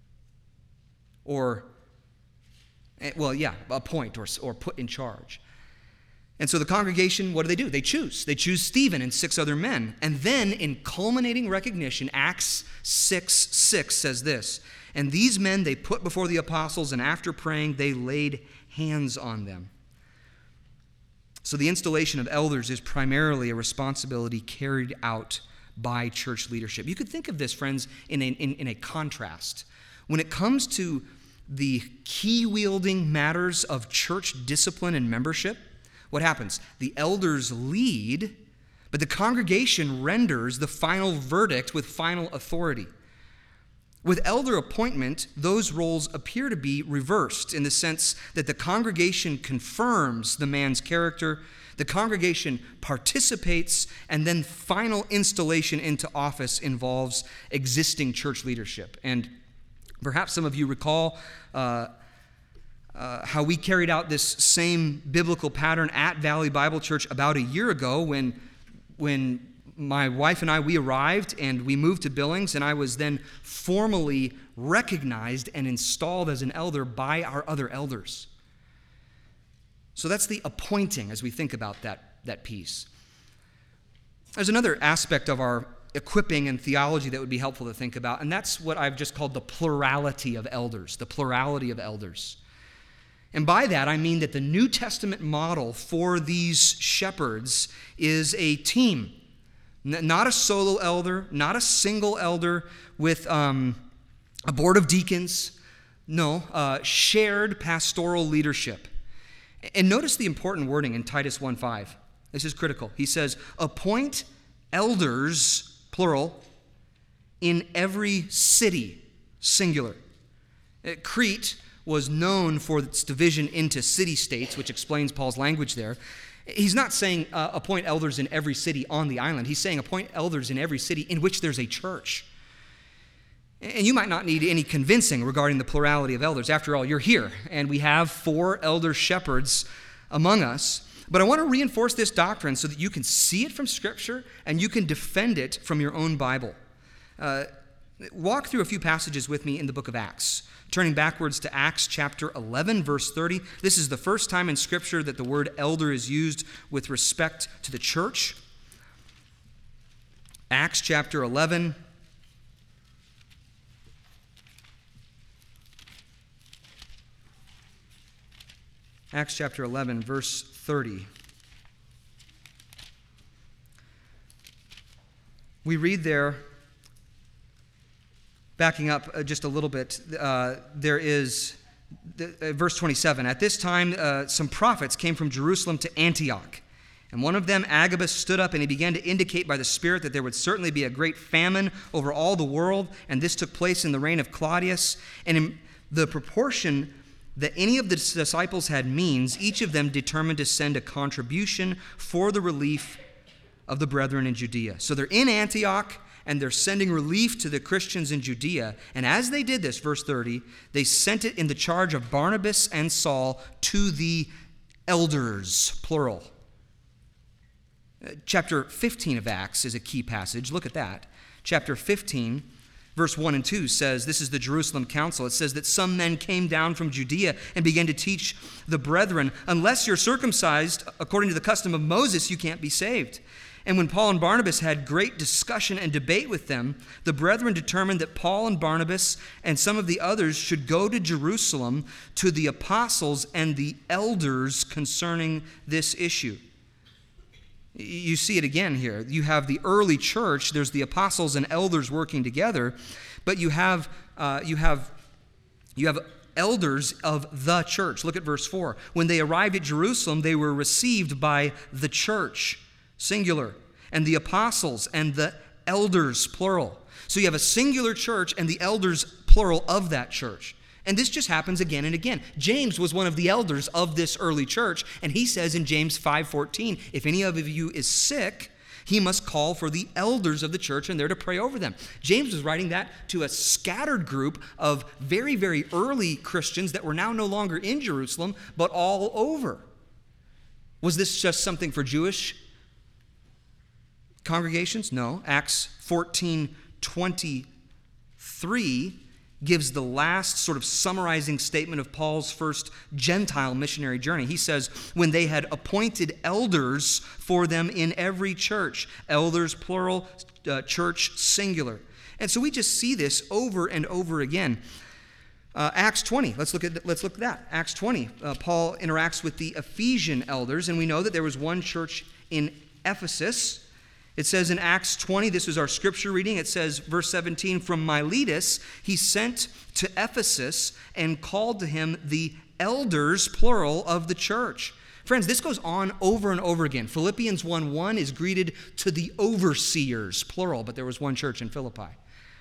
Appoint or put in charge. And so the congregation, what do? They choose. They choose Stephen and 6 other men. And then in culminating recognition, Acts 6:6 says this, and these men they put before the apostles, and after praying, they laid hands on them. So the installation of elders is primarily a responsibility carried out by church leadership. You could think of this, friends, in a contrast. When it comes to the key-wielding matters of church discipline and membership, what happens? The elders lead, but the congregation renders the final verdict with final authority. With elder appointment, those roles appear to be reversed in the sense that the congregation confirms the man's character, the congregation participates, and then final installation into office involves existing church leadership. And perhaps some of you recall how we carried out this same biblical pattern at Valley Bible Church about a year ago when my wife and I, we arrived and we moved to Billings, and I was then formally recognized and installed as an elder by our other elders. So that's the appointing as we think about that piece. There's another aspect of our equipping and theology that would be helpful to think about, and that's what I've just called the plurality of elders, the plurality of elders. And by that, I mean that the New Testament model for these shepherds is a team, not a solo elder, not a single elder with a board of deacons. No, shared pastoral leadership. And notice the important wording in Titus 1:5. This is critical. He says, appoint elders, plural, in every city, singular. Crete was known for its division into city-states, which explains Paul's language there. He's not saying appoint elders in every city on the island. He's saying appoint elders in every city in which there's a church. And you might not need any convincing regarding the plurality of elders. After all, you're here, and we have 4 elder shepherds among us. But I want to reinforce this doctrine so that you can see it from Scripture and you can defend it from your own Bible. Walk through a few passages with me in the book of Acts. Turning backwards to Acts chapter 11, verse 30. This is the first time in Scripture that the word elder is used with respect to the church. Acts chapter 11. Acts chapter 11, verse 30. We read there, backing up just a little bit, there is verse 27. At this time, some prophets came from Jerusalem to Antioch. And one of them, Agabus, stood up and he began to indicate by the Spirit that there would certainly be a great famine over all the world. And this took place in the reign of Claudius. And in the proportion that any of the disciples had means, each of them determined to send a contribution for the relief of the brethren in Judea. So they're in Antioch, and they're sending relief to the Christians in Judea. And as they did this, verse 30, they sent it in the charge of Barnabas and Saul to the elders, plural. Chapter 15 of Acts is a key passage. Look at that. Chapter 15, verse 1 and 2 says, this is the Jerusalem council. It says that some men came down from Judea and began to teach the brethren, unless you're circumcised according to the custom of Moses, you can't be saved. And when Paul and Barnabas had great discussion and debate with them, the brethren determined that Paul and Barnabas and some of the others should go to Jerusalem to the apostles and the elders concerning this issue. You see it again here. You have the early church, there's the apostles and elders working together, but you have elders of the church. Look at verse 4. When they arrived at Jerusalem, they were received by the church, singular, and the apostles and the elders, plural. So you have a singular church and the elders, plural, of that church. And this just happens again and again. James was one of the elders of this early church, and he says in James 5:14, if any of you is sick, he must call for the elders of the church, and they're to pray over them. James was writing that to a scattered group of very, very early Christians that were now no longer in Jerusalem, but all over. Was this just something for Jewish congregations? No. Acts 14:23 gives the last sort of summarizing statement of Paul's first Gentile missionary journey. He says, when they had appointed elders for them in every church, elders plural, church singular. And so we just see this over and over again. Acts 20, let's look at that. Acts 20, Paul interacts with the Ephesian elders, and we know that there was one church in Ephesus. It says in Acts 20, this is our scripture reading, it says, verse 17, from Miletus he sent to Ephesus and called to him the elders, plural, of the church. Friends, this goes on over and over again. Philippians 1:1 is greeted to the overseers, plural, but there was one church in Philippi.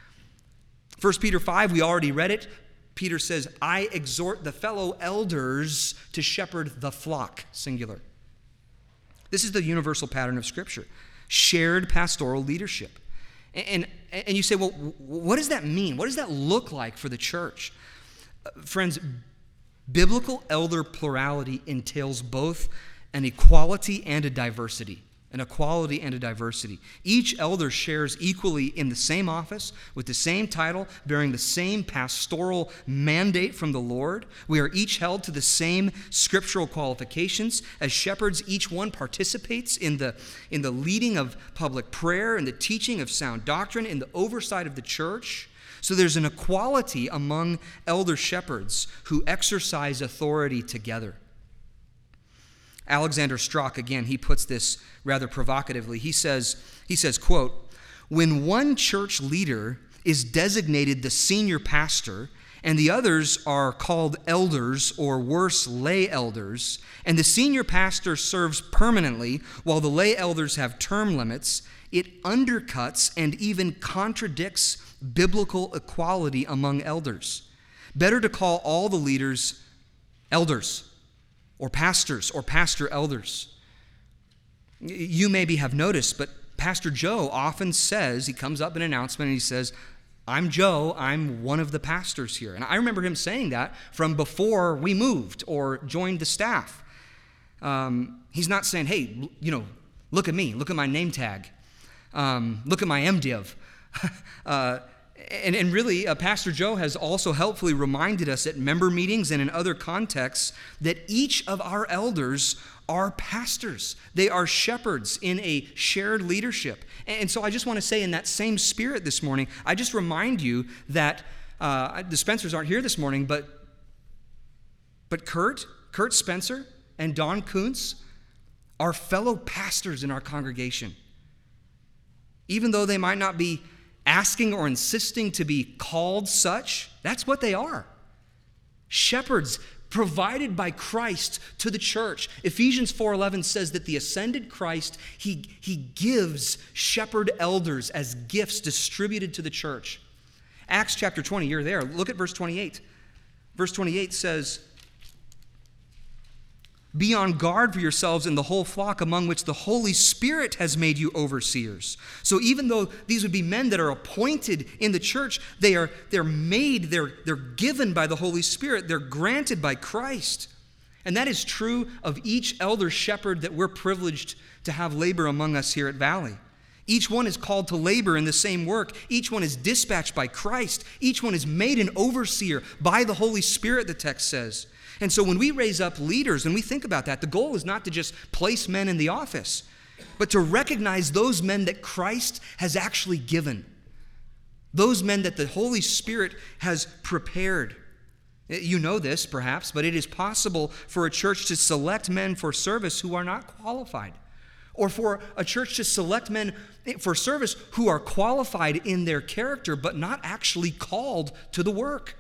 1 Peter 5, we already read it. Peter says, I exhort the fellow elders to shepherd the flock, singular. This is the universal pattern of Scripture. Shared pastoral leadership. And you say, well, what does that mean? What does that look like for the church? Friends, biblical elder plurality entails both an equality and a diversity. An equality and a diversity. Each elder shares equally in the same office, with the same title, bearing the same pastoral mandate from the Lord. We are each held to the same scriptural qualifications. As shepherds, each one participates in the leading of public prayer, in the teaching of sound doctrine, in the oversight of the church. So there's an equality among elder shepherds who exercise authority together. Alexander Strauch, again, he puts this rather provocatively. He says, quote, when one church leader is designated the senior pastor and the others are called elders or worse, lay elders, and the senior pastor serves permanently while the lay elders have term limits, it undercuts and even contradicts biblical equality among elders. Better to call all the leaders elders, or pastors, or pastor elders. You maybe have noticed, but Pastor Joe often says, he comes up in an announcement and he says, I'm Joe, I'm one of the pastors here. And I remember him saying that from before we moved or joined the staff. He's not saying, hey, look at me, look at my name tag, look at my MDiv. And really, Pastor Joe has also helpfully reminded us at member meetings and in other contexts that each of our elders are pastors. They are shepherds in a shared leadership. And so I just want to say in that same spirit this morning, I just remind you that the Spencers aren't here this morning, but Kurt Spencer and Don Kuntz are fellow pastors in our congregation. Even though they might not be asking or insisting to be called such, that's what they are. Shepherds provided by Christ to the church. Ephesians 4:11 says that the ascended Christ, he gives shepherd elders as gifts distributed to the church. Acts chapter 20, you're there. Look at verse 28. Verse 28 says, "Be on guard for yourselves and the whole flock among which the Holy Spirit has made you overseers." So even though these would be men that are appointed in the church, they're given by the Holy Spirit. They're granted by Christ. And that is true of each elder shepherd that we're privileged to have labor among us here at Valley. Each one is called to labor in the same work. Each one is dispatched by Christ. Each one is made an overseer by the Holy Spirit, the text says. And so when we raise up leaders and we think about that, the goal is not to just place men in the office, but to recognize those men that Christ has actually given, those men that the Holy Spirit has prepared. You know this, perhaps, but it is possible for a church to select men for service who are not qualified, or for a church to select men for service who are qualified in their character but not actually called to the work.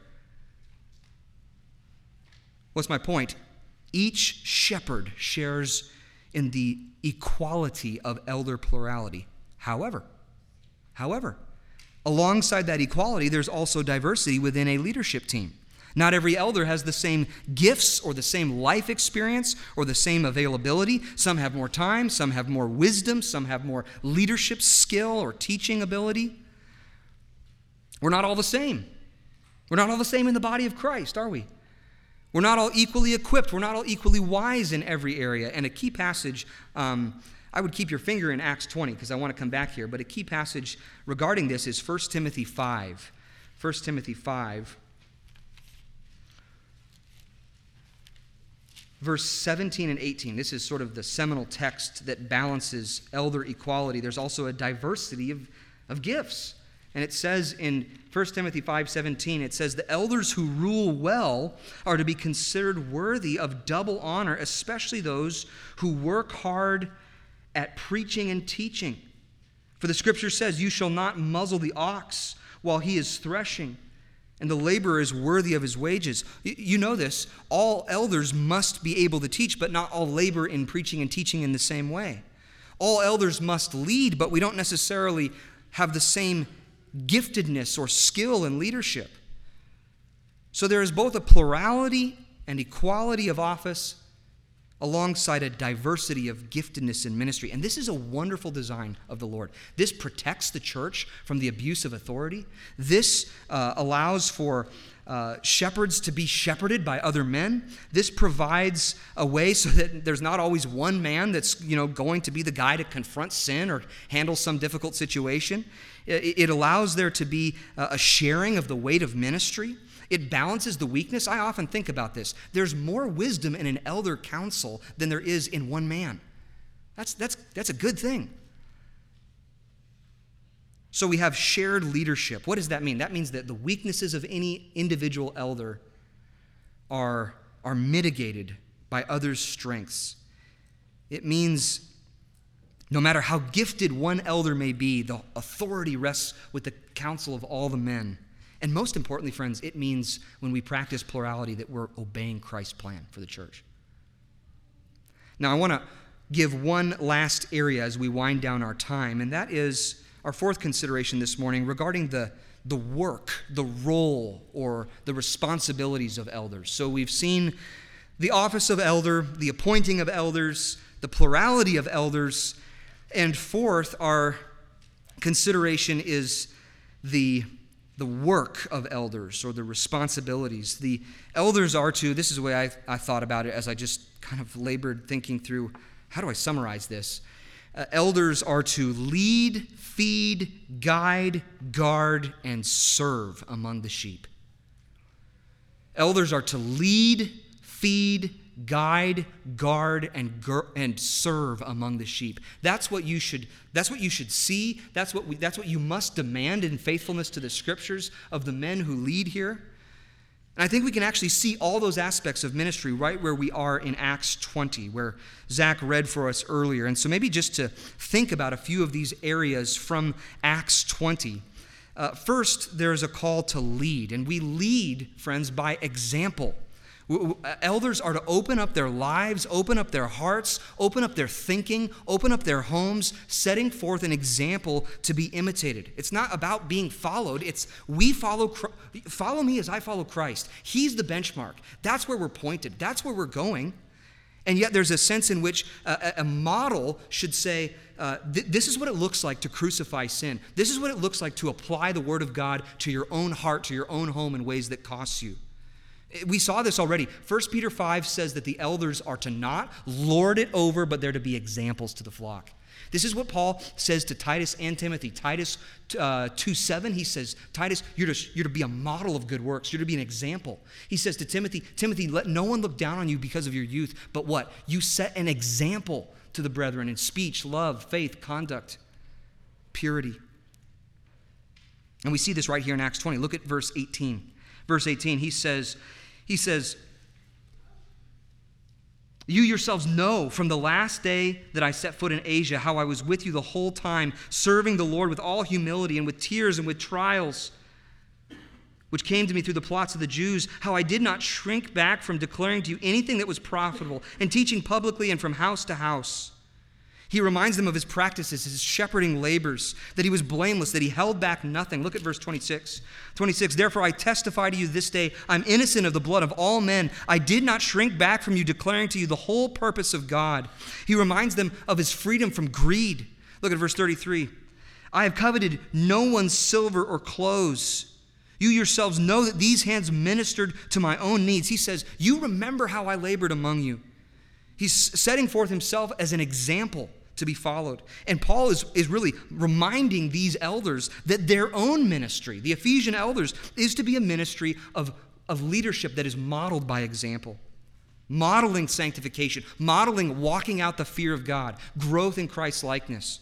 What's my point? Each shepherd shares in the equality of elder plurality. However, alongside that equality, there's also diversity within a leadership team. Not every elder has the same gifts or the same life experience or the same availability. Some have more time, some have more wisdom, some have more leadership skill or teaching ability. We're not all the same. We're not all the same in the body of Christ, are we? We're not all equally equipped. We're not all equally wise in every area. And a key passage, I would keep your finger in Acts 20 because I want to come back here, but a key passage regarding this is 1 Timothy 5. 1 Timothy 5, verse 17 and 18. This is sort of the seminal text that balances elder equality. There's also a diversity of gifts. And it says in 1 Timothy 5:17, it says, "The elders who rule well are to be considered worthy of double honor, especially those who work hard at preaching and teaching. For the scripture says, 'You shall not muzzle the ox while he is threshing, and the laborer is worthy of his wages.'" You know this. All elders must be able to teach, but not all labor in preaching and teaching in the same way. All elders must lead, but we don't necessarily have the same giftedness or skill in leadership. So there is both a plurality and equality of office alongside a diversity of giftedness in ministry. And this is a wonderful design of the Lord. This protects the church from the abuse of authority. This allows for shepherds to be shepherded by other men. This provides a way so that there's not always one man that's going to be the guy to confront sin or handle some difficult situation. It allows there to be a sharing of the weight of ministry. It balances the weakness. I often think about this. There's more wisdom in an elder council than there is in one man. That's a good thing. So we have shared leadership. What does that mean? That means that the weaknesses of any individual elder are mitigated by others' strengths. It means no matter how gifted one elder may be, the authority rests with the council of all the men. And most importantly, friends, it means when we practice plurality that we're obeying Christ's plan for the church. Now, I want to give one last area as we wind down our time, and that is our fourth consideration this morning regarding the work, the role, or the responsibilities of elders. So we've seen the office of elder, the appointing of elders, the plurality of elders, and fourth, our consideration is the work of elders or the responsibilities. The elders are to, this is the way I thought about it as I just kind of labored thinking through, how do I summarize this? Elders are to lead, feed, guide, guard, and serve among the sheep. Elders are to lead, feed, guide, guard, and serve among the sheep. That's what you should see. That's what you must demand in faithfulness to the scriptures of the men who lead here. And I think we can actually see all those aspects of ministry right where we are in Acts 20, where Zach read for us earlier. And so maybe just to think about a few of these areas from Acts 20. First, there's a call to lead, and we lead, friends, by example. Elders are to open up their lives, open up their hearts, open up their thinking, open up their homes, setting forth an example to be imitated. It's not about being followed. It's follow me as I follow Christ. He's the benchmark. That's where we're pointed. That's where we're going. And yet there's a sense in which a model should say, this is what it looks like to crucify sin. This is what it looks like to apply the Word of God to your own heart, to your own home in ways that cost you. We saw this already. 1 Peter 5 says that the elders are to not lord it over, but they're to be examples to the flock. This is what Paul says to Titus and Timothy. Titus 2:7, he says, Titus, you're to be a model of good works. You're to be an example. He says to Timothy, let no one look down on you because of your youth, but what? You set an example to the brethren in speech, love, faith, conduct, purity. And we see this right here in Acts 20. Look at verse 18. Verse 18, he says, you yourselves know from the last day that I set foot in Asia how I was with you the whole time, serving the Lord with all humility and with tears and with trials, which came to me through the plots of the Jews, how I did not shrink back from declaring to you anything that was profitable and teaching publicly and from house to house. He reminds them of his practices, his shepherding labors, that he was blameless, that he held back nothing. Look at verse 26. 26, therefore I testify to you this day, I'm innocent of the blood of all men. I did not shrink back from you, declaring to you the whole purpose of God. He reminds them of his freedom from greed. Look at verse 33. I have coveted no one's silver or clothes. You yourselves know that these hands ministered to my own needs. He says, you remember how I labored among you. He's setting forth himself as an example to be followed. And Paul is really reminding these elders that their own ministry, the Ephesian elders, is to be a ministry of leadership that is modeled by example. Modeling sanctification, modeling walking out the fear of God, growth in Christ's likeness.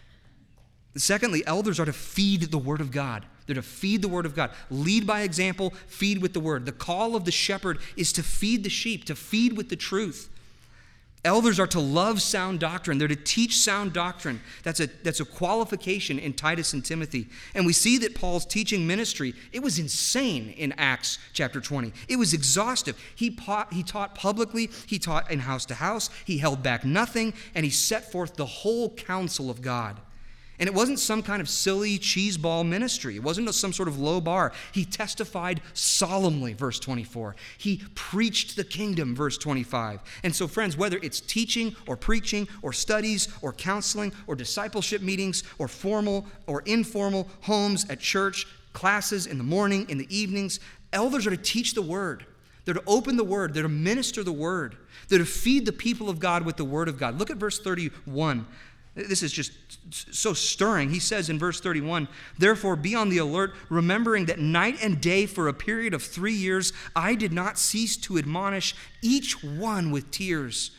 Secondly, elders are to feed the Word of God. They're to feed the Word of God. Lead by example, feed with the Word. The call of the shepherd is to feed the sheep, to feed with the truth. Elders are to love sound doctrine. They're to teach sound doctrine. That's a qualification in Titus and Timothy. And we see that Paul's teaching ministry, it was insane in Acts chapter 20. It was exhaustive. He taught publicly. He taught in house to house. He held back nothing. And he set forth the whole counsel of God. And it wasn't some kind of silly cheeseball ministry. It wasn't some sort of low bar. He testified solemnly, verse 24. He preached the kingdom, verse 25. And so, friends, whether it's teaching or preaching or studies or counseling or discipleship meetings or formal or informal homes at church, classes in the morning, in the evenings, elders are to teach the word. They're to open the word. They're to minister the word. They're to feed the people of God with the word of God. Look at verse 31. This is just so stirring. He says in verse 31, therefore be on the alert, remembering that night and day for a period of 3 years, I did not cease to admonish each one with tears.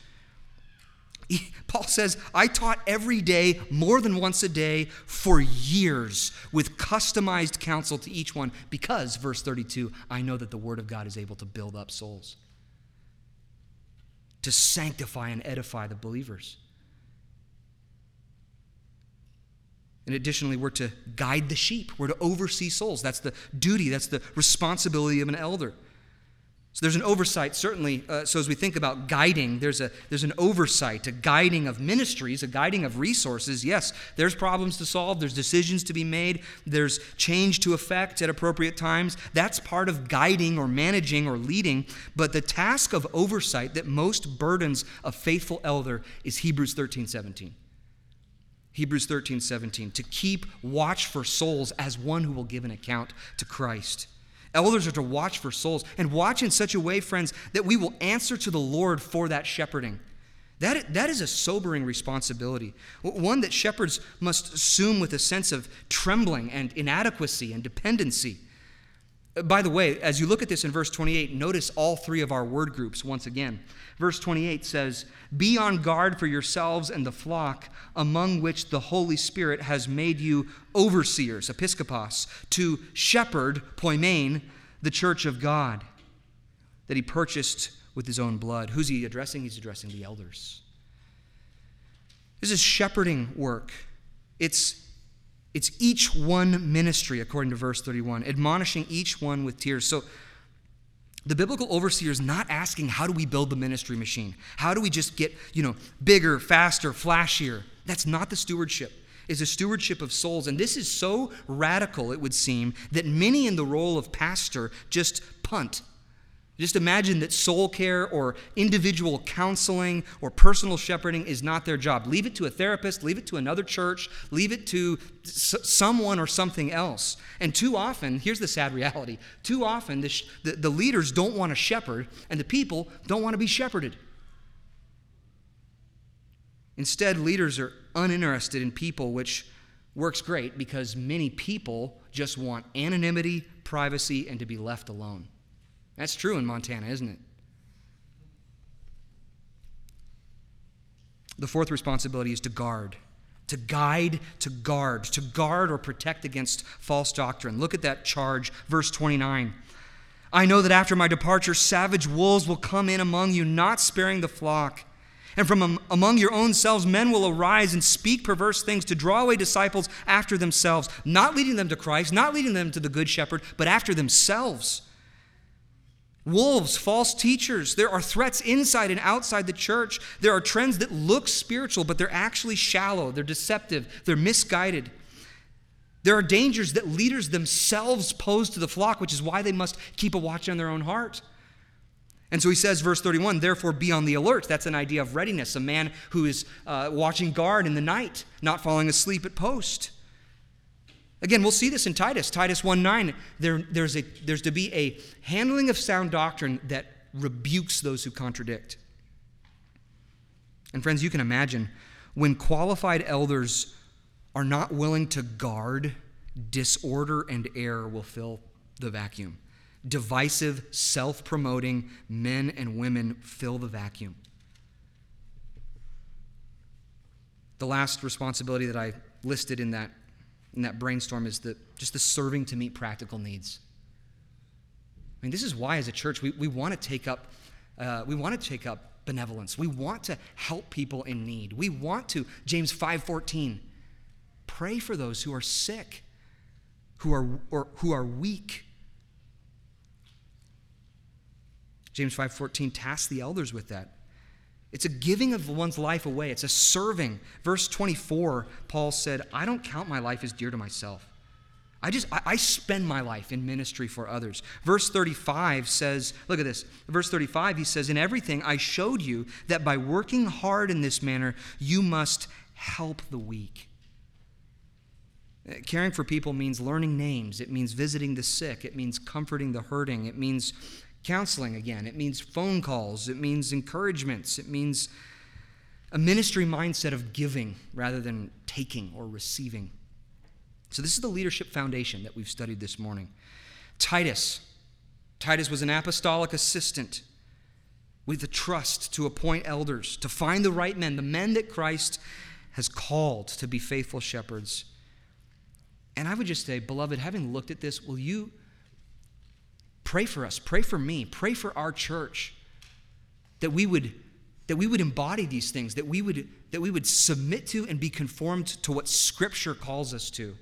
Paul says, I taught every day, more than once a day, for years, with customized counsel to each one, because, verse 32, I know that the word of God is able to build up souls, to sanctify and edify the believers. And additionally, we're to guide the sheep. We're to oversee souls. That's the duty. That's the responsibility of an elder. So there's an oversight, certainly. So as we think about guiding, there's an oversight, a guiding of ministries, a guiding of resources. Yes, there's problems to solve. There's decisions to be made. There's change to effect at appropriate times. That's part of guiding or managing or leading. But the task of oversight that most burdens a faithful elder is Hebrews 13:17. Hebrews 13:17, to keep watch for souls as one who will give an account to Christ. Elders are to watch for souls, and watch in such a way, friends, that we will answer to the Lord for that shepherding. That is a sobering responsibility, one that shepherds must assume with a sense of trembling and inadequacy and dependency. By the way, as you look at this in verse 28, notice all three of our word groups once again. Verse 28 says, "Be on guard for yourselves and the flock among which the Holy Spirit has made you overseers," episkopos, to shepherd, poimen, the church of God that he purchased with his own blood. Who's he addressing? He's addressing the elders. This is shepherding work. It's each one ministry, according to verse 31, admonishing each one with tears. So the biblical overseer is not asking, how do we build the ministry machine? How do we just get, bigger, faster, flashier? That's not the stewardship. It's a stewardship of souls. And this is so radical, it would seem, that many in the role of pastor just punt. Just imagine that soul care or individual counseling or personal shepherding is not their job. Leave it to a therapist, leave it to another church, leave it to someone or something else. And too often, here's the sad reality, too often the leaders don't want to shepherd and the people don't want to be shepherded. Instead, leaders are uninterested in people, which works great because many people just want anonymity, privacy, and to be left alone. That's true in Montana, isn't it? The fourth responsibility is to guard, to guide, to guard or protect against false doctrine. Look at that charge, verse 29. "I know that after my departure, savage wolves will come in among you, not sparing the flock. And from among your own selves, men will arise and speak perverse things to draw away disciples after themselves, not leading them to Christ, not leading them to the Good Shepherd, but after themselves." Wolves, false teachers. There are threats inside and outside the church. There are trends that look spiritual, but they're actually shallow. They're deceptive. They're misguided. There are dangers that leaders themselves pose to the flock, which is why they must keep a watch on their own heart. And so he says, verse 31, "Therefore be on the alert." That's an idea of readiness, a man who is watching guard in the night, not falling asleep at post. Again, we'll see this in Titus. Titus 1:9, there's to be a handling of sound doctrine that rebukes those who contradict. And friends, you can imagine when qualified elders are not willing to guard, disorder and error will fill the vacuum. Divisive, self-promoting men and women fill the vacuum. The last responsibility that I listed in that brainstorm is just the serving to meet practical needs. I mean, this is why as a church we want to take up benevolence. We want to help people in need. We want to, James 5:14, pray for those who are sick, who are weak. James 5:14 tasks the elders with that. It's a giving of one's life away. It's a serving. Verse 24, Paul said, "I don't count my life as dear to myself. I spend my life in ministry for others." Verse 35 says, look at this. Verse 35, he says, "In everything I showed you that by working hard in this manner, you must help the weak." Caring for people means learning names. It means visiting the sick. It means comforting the hurting. It means counseling again. It means phone calls. It means encouragements. It means a ministry mindset of giving rather than taking or receiving. So this is the leadership foundation that we've studied this morning. Titus was an apostolic assistant with the trust to appoint elders, to find the right men, the men that Christ has called to be faithful shepherds. And I would just say, beloved, having looked at this, will you pray for us, pray for me, pray for our church, that we would embody these things, that we would submit to and be conformed to what Scripture calls us to.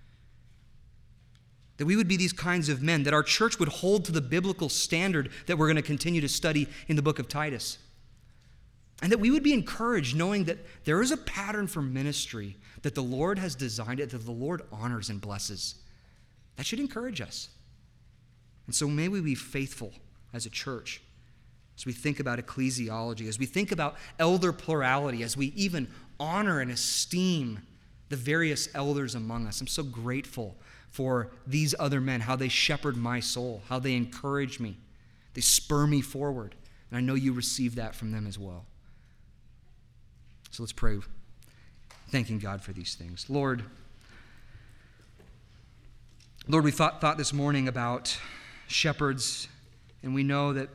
That we would be these kinds of men, that our church would hold to the biblical standard that we're going to continue to study in the book of Titus. And that we would be encouraged knowing that there is a pattern for ministry that the Lord has designed it, that the Lord honors and blesses. That should encourage us. And so may we be faithful as a church, as we think about ecclesiology, as we think about elder plurality, as we even honor and esteem the various elders among us. I'm so grateful for these other men, how they shepherd my soul, how they encourage me, they spur me forward. And I know you receive that from them as well. So let's pray, thanking God for these things. Lord, we thought this morning about shepherds, and we know that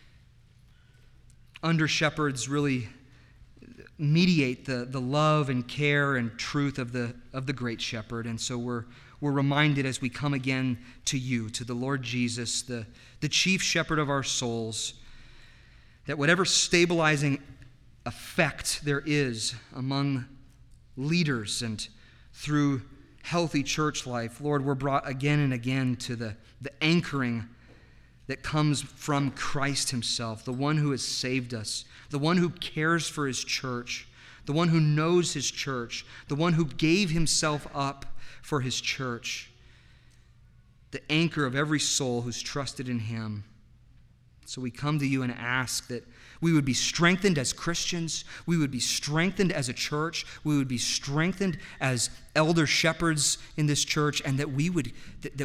under shepherds really mediate the love and care and truth of the great shepherd. And so we're reminded as we come again to you, to the Lord Jesus, the chief shepherd of our souls, that whatever stabilizing effect there is among leaders and through healthy church life, Lord, we're brought again and again to the anchoring that comes from Christ himself, the one who has saved us, the one who cares for his church, the one who knows his church, the one who gave himself up for his church, the anchor of every soul who's trusted in him. So we come to you and ask that we would be strengthened as Christians, we would be strengthened as a church, we would be strengthened as elder shepherds in this church, and that we would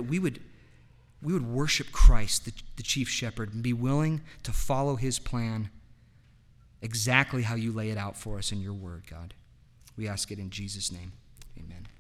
worship Christ, the chief shepherd, and be willing to follow his plan exactly how you lay it out for us in your word, God. We ask it in Jesus' name. Amen.